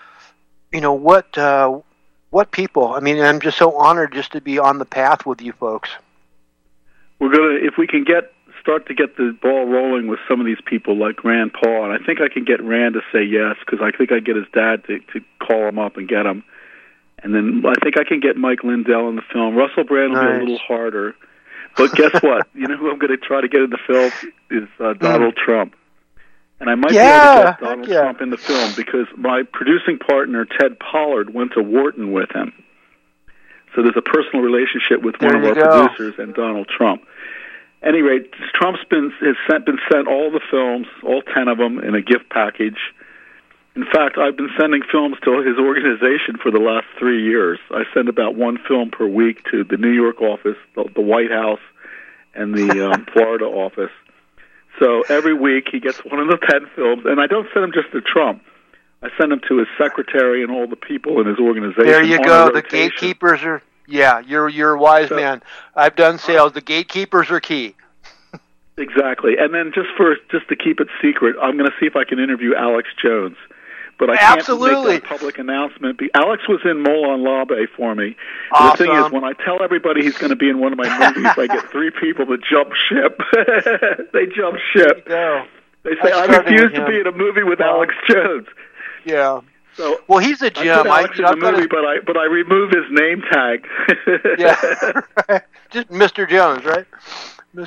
what people. I mean, I'm just so honored just to be on the path with you folks.
We're gonna, if we can start to get the ball rolling with some of these people like Rand Paul, and I think I can get Rand to say yes, because I think I get his dad to call him up and get him. And then I think I can get Mike Lindell in the film. Russell Brand will be a little harder. But guess what? You know who I'm going to try to get in the film is Donald Trump. And I might be able to get Donald Trump in the film because my producing partner, Ted Pollard, went to Wharton with him. So there's a personal relationship with one of our producers and Donald Trump. At any rate, Trump's been sent all the films, all 10 of them, in a gift package. In fact, I've been sending films to his organization for the last 3 years. I send about one film per week to the New York office, the White House, and the Florida office. So every week he gets one of the 10 films, and I don't send them just to Trump. I send them to his secretary and all the people in his organization.
There you go. The gatekeepers are, you're a wise man. I've done sales. The gatekeepers are key.
Exactly. And then just to keep it secret, I'm going to see if I can interview Alex Jones. But I can't make that public announcement. Alex was in Molon Labe for me. Awesome. The thing is, when I tell everybody he's going to be in one of my movies, I get 3 people to jump ship. They jump ship. They say, I refuse to be in a movie with Alex Jones.
Yeah.
So,
well, he's a gem.
I put Alex in the movie, but I remove his name tag.
Yeah. Just Mr. Jones, right?
Or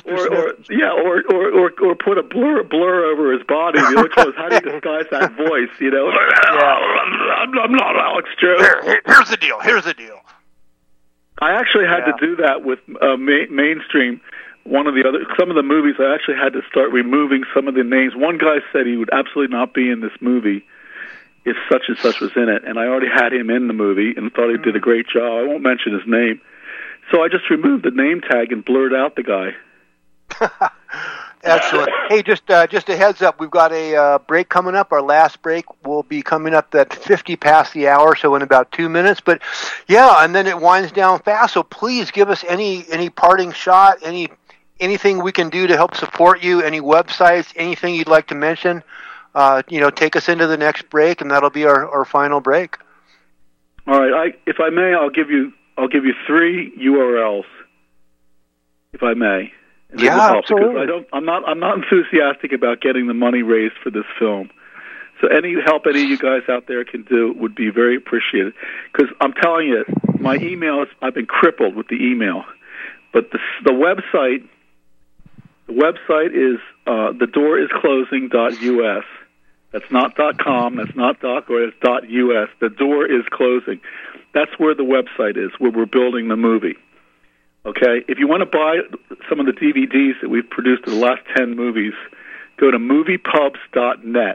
put a blur over his body. The other goes, how do you disguise that voice? I'm not Alex Jones.
Here's the deal.
I actually had to do that with Mainstream. Some of the movies, I actually had to start removing some of the names. One guy said he would absolutely not be in this movie if such and such was in it, and I already had him in the movie and thought he did a great job. I won't mention his name. So I just removed the name tag and blurred out the guy.
Excellent. Hey, just a heads up, we've got a break coming up. Our last break will be coming up at 50 past the hour, so in about 2 minutes. But and then it winds down fast. So please give us any parting shot, anything we can do to help support you, any websites, anything you'd like to mention. Take us into the next break, and that'll be our final break.
All right. If I may, I'll give you 3 URLs, if I may.
Absolutely.
Because I'm not enthusiastic about getting the money raised for this film. So any help any of you guys out there can do would be very appreciated. Because I'm telling you, my emails, I've been crippled with the email. But the website is thedoorisclosing.us. That's not .com, that's not .org, it's .us. The Door is Closing. That's where the website is, where we're building the movie. Okay? If you want to buy some of the DVDs that we've produced of the last 10 movies, go to moviepubs.net.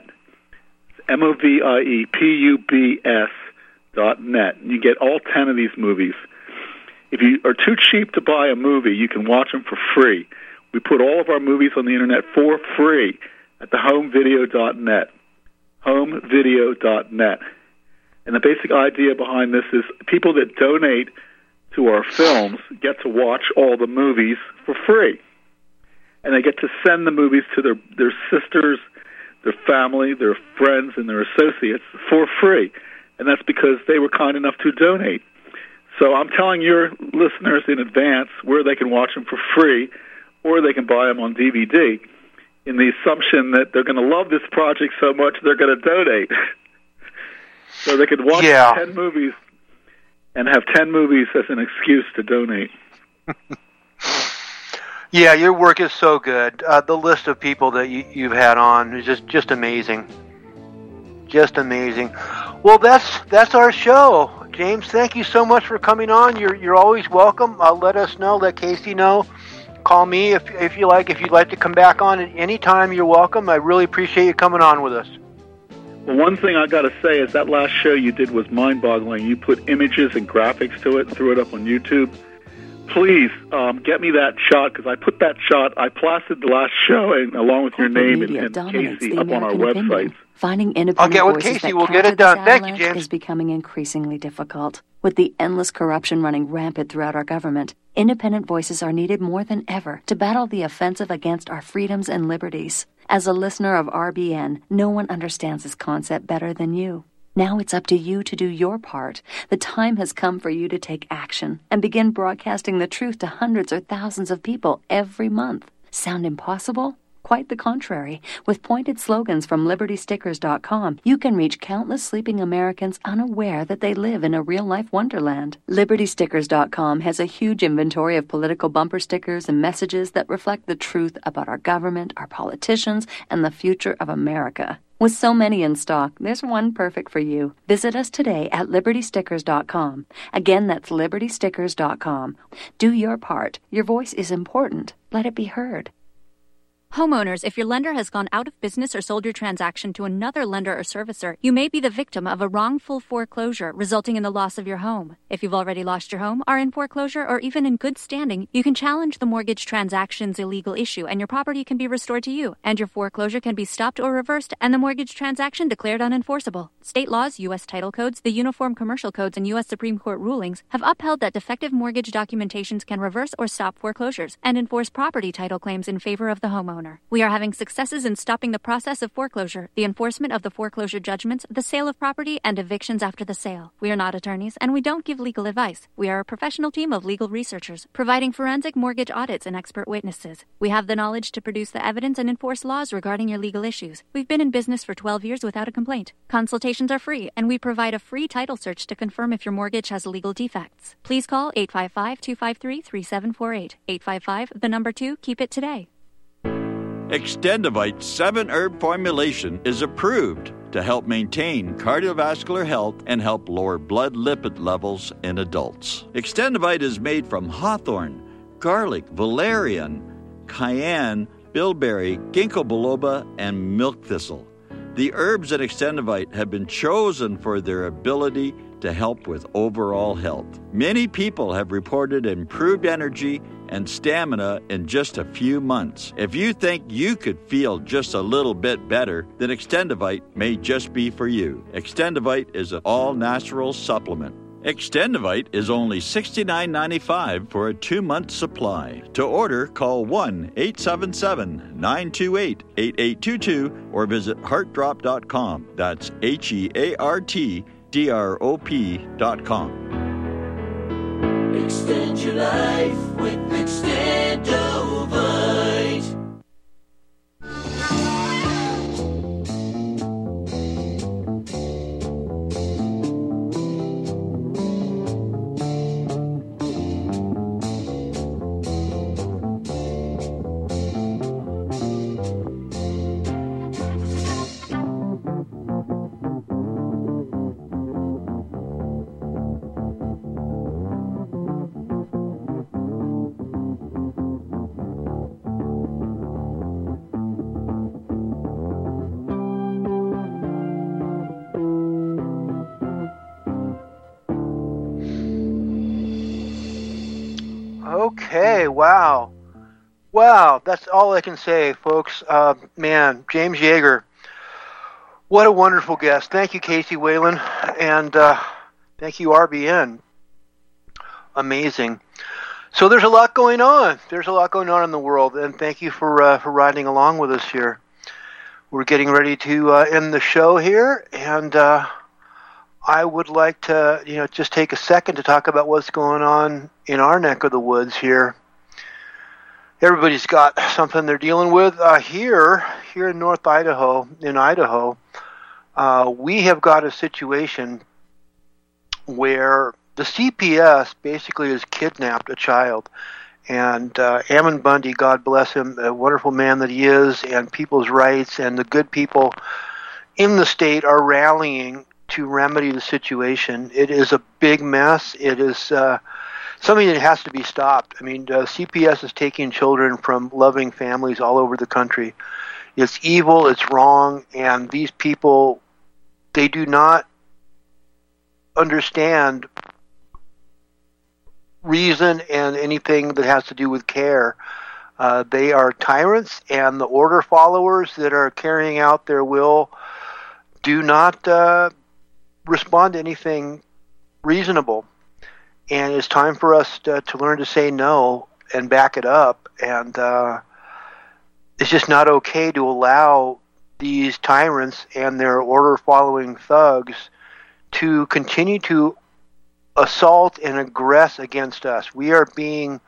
moviepubs.net. And you get all 10 of these movies. If you are too cheap to buy a movie, you can watch them for free. We put all of our movies on the internet for free at thehomevideo.net. homevideo.net. And the basic idea behind this is people that donate to our films get to watch all the movies for free. And they get to send the movies to their sisters, their family, their friends, and their associates for free. And that's because they were kind enough to donate. So I'm telling your listeners in advance where they can watch them for free, or they can buy them on DVD, in the assumption that they're going to love this project so much they're going to donate. So they could watch 10 movies and have 10 movies as an excuse to donate.
Yeah, your work is so good. The list of people that you've had on is just amazing. Just amazing. Well, that's our show. James, thank you so much for coming on. You're always welcome. Let us know. Let Casey know. Call me if you like. If you'd like to come back on at any time, you're welcome. I really appreciate you coming on with us.
Well, one thing I got to say is that last show you did was mind-boggling. You put images and graphics to it and threw it up on YouTube. Please get me that shot, because I put that shot, I plastered the last show along with your name and Casey up on our website.
Finding independent voices
Casey.
that
We'll get it done. Thank you, James.
is becoming increasingly difficult. With the endless corruption running rampant throughout our government, independent voices are needed more than ever to battle the offensive against our freedoms and liberties. As a listener of RBN, no one understands this concept better than you. Now it's up to you to do your part. The time has come for you to take action and begin broadcasting the truth to hundreds or thousands of people every month. Sound impossible? Quite the contrary. With pointed slogans from LibertyStickers.com, you can reach countless sleeping Americans unaware that they live in a real-life wonderland. LibertyStickers.com has a huge inventory of political bumper stickers and messages that reflect the truth about our government, our politicians, and the future of America. With so many in stock, there's one perfect for you. Visit us today at LibertyStickers.com. Again, that's LibertyStickers.com. Do your part. Your voice is important. Let it be heard.
Homeowners, if your lender has gone out of business or sold your transaction to another lender or servicer, you may be the victim of a wrongful foreclosure resulting in the loss of your home. If you've already lost your home, are in foreclosure, or even in good standing, you can challenge the mortgage transaction's illegal issue and your property can be restored to you, and your foreclosure can be stopped or reversed and the mortgage transaction declared unenforceable. State laws, U.S. title codes, the Uniform Commercial Codes, and U.S. Supreme Court rulings have upheld that defective mortgage documentations can reverse or stop foreclosures and enforce property title claims in favor of the homeowner. We are having successes in stopping the process of foreclosure, the enforcement of the foreclosure judgments, the sale of property, and evictions after the sale. We are not attorneys, and we don't give legal advice. We are a professional team of legal researchers, providing forensic mortgage audits and expert witnesses. We have the knowledge to produce the evidence and enforce laws regarding your legal issues. We've been in business for 12 years without a complaint. Consultations are free, and we provide a free title search to confirm if your mortgage has legal defects. Please call 855-253-3748. 855, 2, keep it today.
Extendivite 7-herb formulation is approved to help maintain cardiovascular health and help lower blood lipid levels in adults. Extendivite is made from hawthorn, garlic, valerian, cayenne, bilberry, ginkgo biloba, and milk thistle. The herbs in Extendivite have been chosen for their ability to help with overall health. Many people have reported improved energy and stamina in just a few months. If you think you could feel just a little bit better, then Extendivite may just be for you. Extendivite is an all-natural supplement. Extendivite is only $69.95 for a 2-month supply. To order, call 1-877-928-8822 or visit heartdrop.com. That's HEARTDROP.com.
Extend your life with Extendovite.
Okay, wow. Wow, that's all I can say, folks. Man, James Yeager, What a wonderful guest. Thank you, Casey Whalen, and thank you, RBN. Amazing. So there's a lot going on. There's a lot going on in the world, and thank you for riding along with us here. We're getting ready to end the show here, and I would like to, just take a second to talk about what's going on in our neck of the woods here. Everybody's got something they're dealing with. Here in North Idaho, we have got a situation where the CPS basically has kidnapped a child. And Ammon Bundy, God bless him, a wonderful man that he is, and people's rights and the good people in the state are rallying to remedy the situation. It is a big mess. It is something that has to be stopped. I mean, CPS is taking children from loving families all over the country. It's evil, it's wrong, and these people, they do not understand reason and anything that has to do with care. They are tyrants, and the order followers that are carrying out their will do not respond to anything reasonable. And it's time for us to learn to say no and back it up. And it's just not okay to allow these tyrants and their order-following thugs to continue to assault and aggress against us. We are being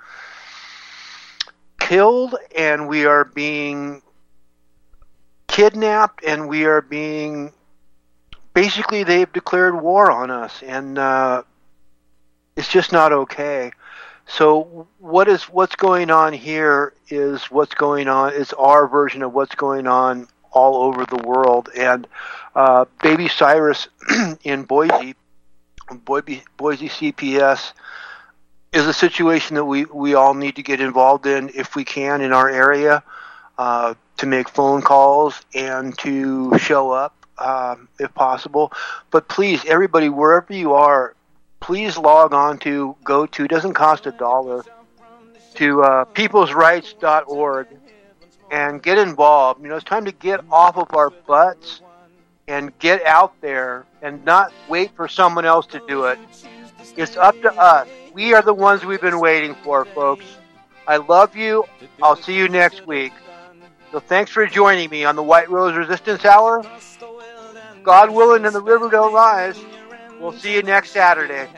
killed, and we are being kidnapped, and we are being... Basically, they've declared war on us, and it's just not okay. So what's going on here is what's going on. It's our version of what's going on all over the world. And Baby Cyrus in Boise CPS is a situation that we all need to get involved in if we can in our area, to make phone calls and to show up if possible. But please, everybody, wherever you are, please log on to, it doesn't cost $1, to peoplesrights.org and get involved. It's time to get off of our butts and get out there and not wait for someone else to do it. It's up to us. We are the ones we've been waiting for, folks. I love you. I'll see you next week. So thanks for joining me on the White Rose Resistance Hour. God willing and the river don't rise. We'll see you next Saturday.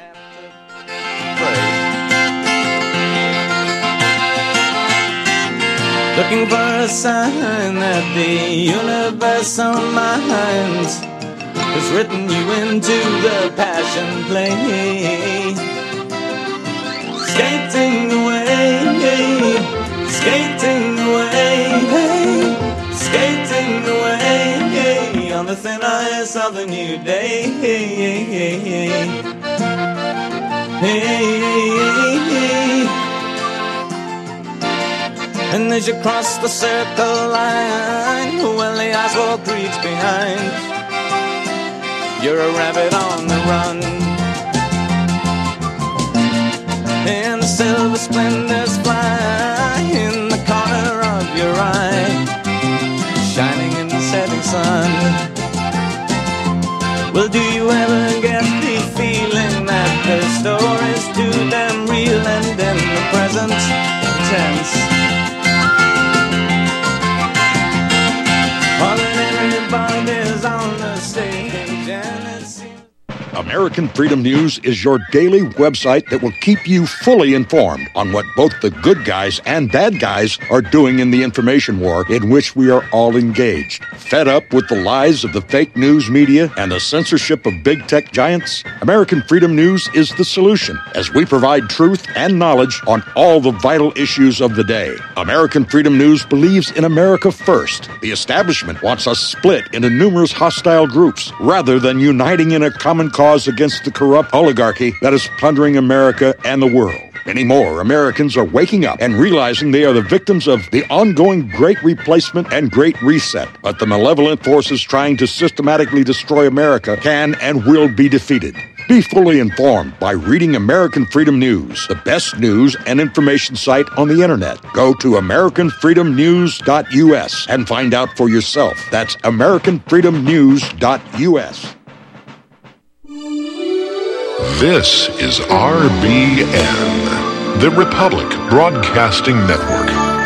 Looking for a sign that the universal mind has written you into the passion play. Skating away, skating away, skating away on the thin ice of the new day. And as you cross the circle line, well, the asphalt creaks behind. You're a rabbit on the run, and the silver splendors fly in the corner of your eye, shining in the setting sun. Well, do you ever get the feeling that the story's too damn real and in the present tense? Everybody's on the stage and it seems...
American Freedom News is your daily website that will keep you fully informed on what both the good guys and bad guys are doing in the information war in which we are all engaged. Fed up with the lies of the fake news media and the censorship of big tech giants? American Freedom News is the solution, as we provide truth and knowledge on all the vital issues of the day. American Freedom News believes in America first. The establishment wants us split into numerous hostile groups rather than uniting in a common cause against the corrupt oligarchy that is plundering America and the world. Many more Americans are waking up and realizing they are the victims of the ongoing Great Replacement and Great Reset. But the malevolent forces trying to systematically destroy America can and will be defeated. Be fully informed by reading American Freedom News, the best news and information site on the internet. Go to AmericanFreedomNews.us and find out for yourself. That's AmericanFreedomNews.us.
This is RBN, the Republic Broadcasting Network.